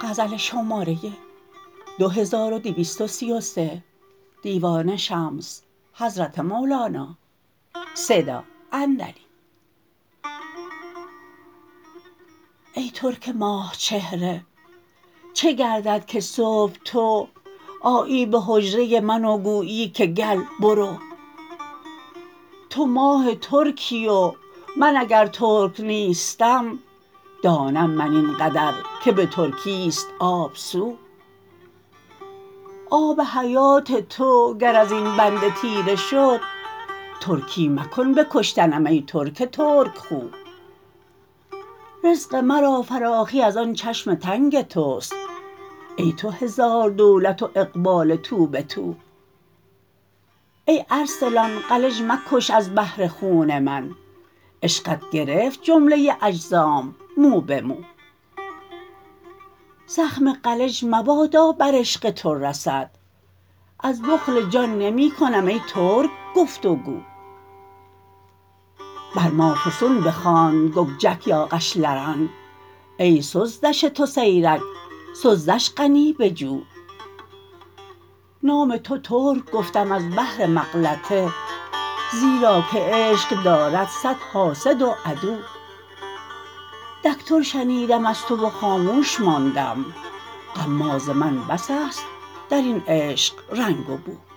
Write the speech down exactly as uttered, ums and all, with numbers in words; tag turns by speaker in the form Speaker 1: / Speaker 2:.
Speaker 1: ای ترک ماه چهره چه گردد که صبح تو آیی به حجره من و گویی که گل برو تو ماه ترکی و من اگر ترک نیستم دانم من این قدر که به ترکی است آب سو آب حیات تو گر از این بنده تیره شد ترکی مکن به کشتنم ای ترک ترک خو رزق مرا فراخی از آن چشم تنگ توست ای تو هزار دولت و اقبال تو به تو ای ارسلان قلج مکش از بهر خون من عشقت گرفت جمله اجزام مو به مو زخم قلج مبادا بر عشق تو رسد از بخل جان نمی کنم ای ترک گفت و گو بر ما فسون بخواند گگجک یا قشلرن ای سزدش تو سیرک سزدش غنی بجو نام تو ترک گفتم از بهر مغلطه زیرا که عشق دارد صد حاسد و عدو دکتر شنیدم از تو و خاموش ماندم غماز من بس است در این عشق رنگ و بو